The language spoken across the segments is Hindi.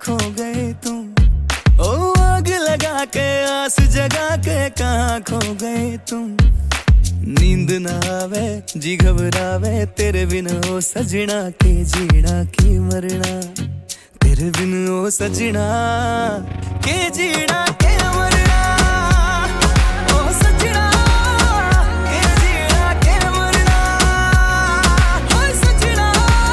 खो गए तुम। ओ आग लगा के आस जगा के कहाँ खो गए तुम। नींद ना आवे जी घबरावे तेरे बिन ओ सजना के जीना की मरना। तेरे बिन ओ सजना के जीना के मरना। ओ सजना के जीना के मरना। ओ सजना।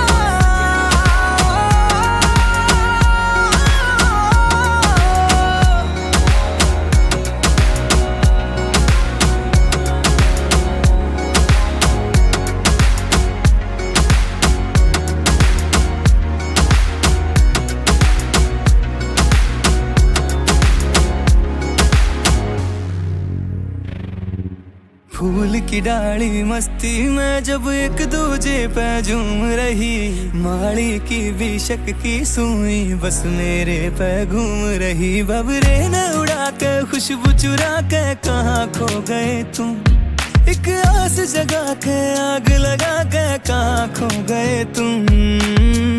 फूल की डाली मस्ती में जब एक दूजे पे झूम रही। माली की भी शक की सुई बस मेरे पे घूम रही। बबरे ने उड़ा के खुशबू चुरा के कहाँ खो गए तुम। एक आस जगा के आग लगा के कहाँ खो गए तुम।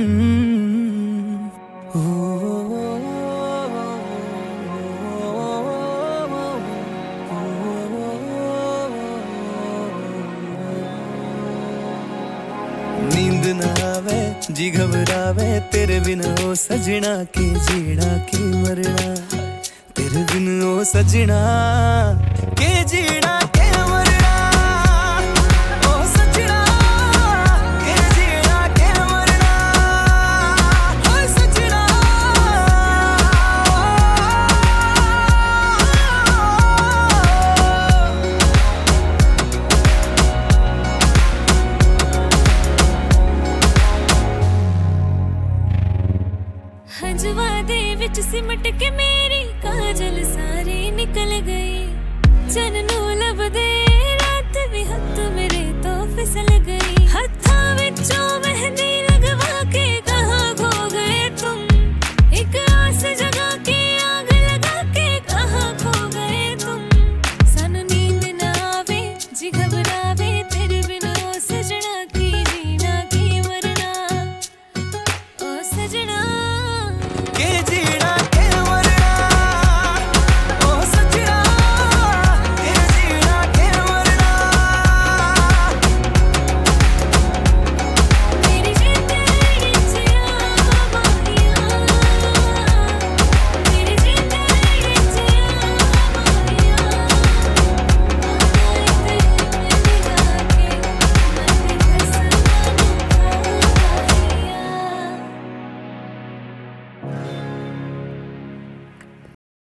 नींद न आवे जी घबरावे तेरे बिन ओ सजना के जीना की मरना। तेरे बिन ओ सजना के जीना के मरना। ओ सजना के जीना के मरना। ओ सजना। हंजवा दे विच सिमट के मेरी काजल सारी निकल गई। चन नू लभदे